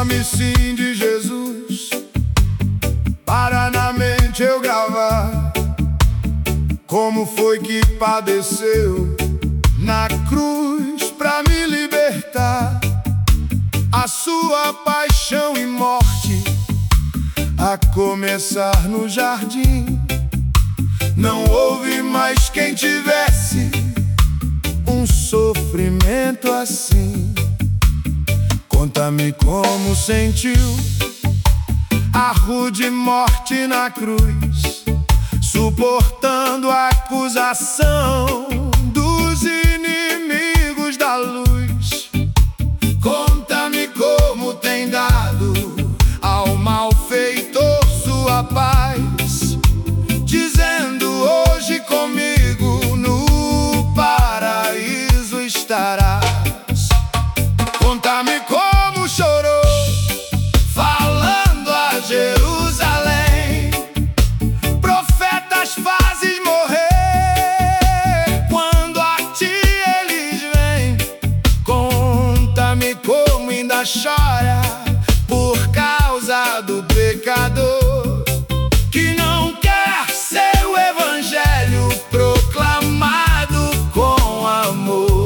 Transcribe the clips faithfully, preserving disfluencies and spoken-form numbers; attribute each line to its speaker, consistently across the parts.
Speaker 1: Chama-me sim de Jesus, para na mente eu gravar como foi que padeceu na cruz pra me libertar. A sua paixão e morte, a começar no jardim, não houve mais quem tivesse um sofrimento assim. Conta-me como sentiu a rude morte na cruz, suportando a acusação dos inimigos da luz. Conta-me como tem dado ao malfeitor sua paz, dizendo hoje comigo no paraíso estarás. Conta-me como chorou, falando a Jerusalém, profetas fazem morrer quando a ti eles vêm. Conta-me como ainda chora por causa do pecador que não quer seu evangelho proclamado com amor.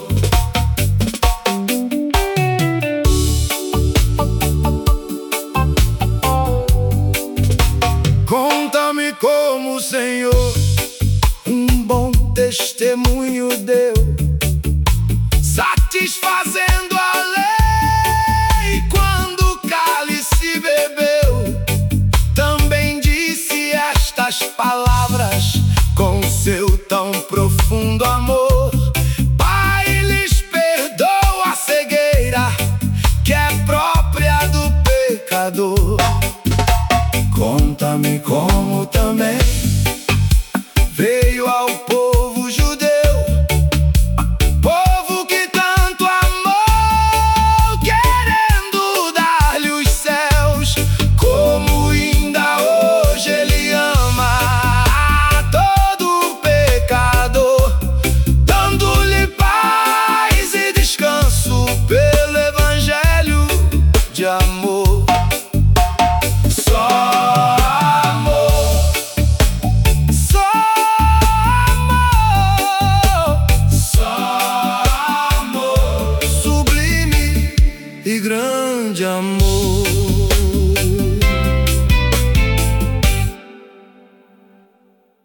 Speaker 1: Conta-me como o Senhor um bom testemunho deu, satisfazendo a lei quando o cálice bebeu. Também disse estas palavras com seu tão profundo amor: Pai, lhes perdoa a cegueira que é própria do pecador. Conta-me como também veio ao povo judeu, povo que tanto amou, querendo dar-lhe os céus, como ainda hoje ele ama a todo pecador, dando-lhe paz e descanso pelo evangelho de amor. E grande amor.